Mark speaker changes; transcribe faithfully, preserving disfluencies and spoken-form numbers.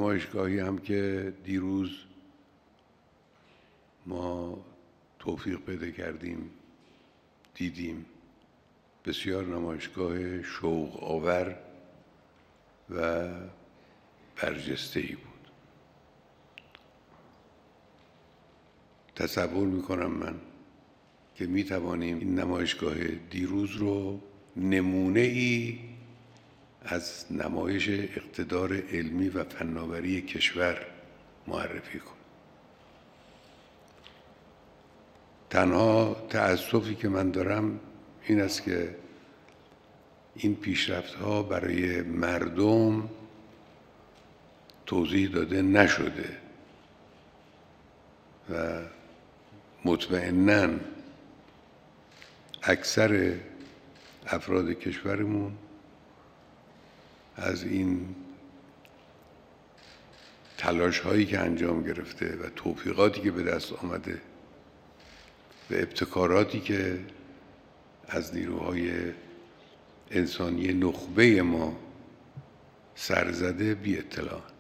Speaker 1: نمایشگاهی هم که دیروز ما توفیق پیدا کردیم دیدیم، بسیار نمایشگاه شوق آور و برجسته‌ای بود. تصور میکنم من که میتوانیم این نمایشگاه دیروز رو نمونه ای از نمایش اقتدار علمی و فناوری کشور معرفی کنیم. تنها تأسفی که من دارم این است که این پیشرفت‌ها برای مردم توضیح داده نشده و مطمئناً اکثر افراد کشورمون از این تلاش هایی که انجام گرفته و توفیقاتی که به دست آمده و ابتکاراتی که از نیروهای انسانی نخبه ما سر زده بی اطلاع.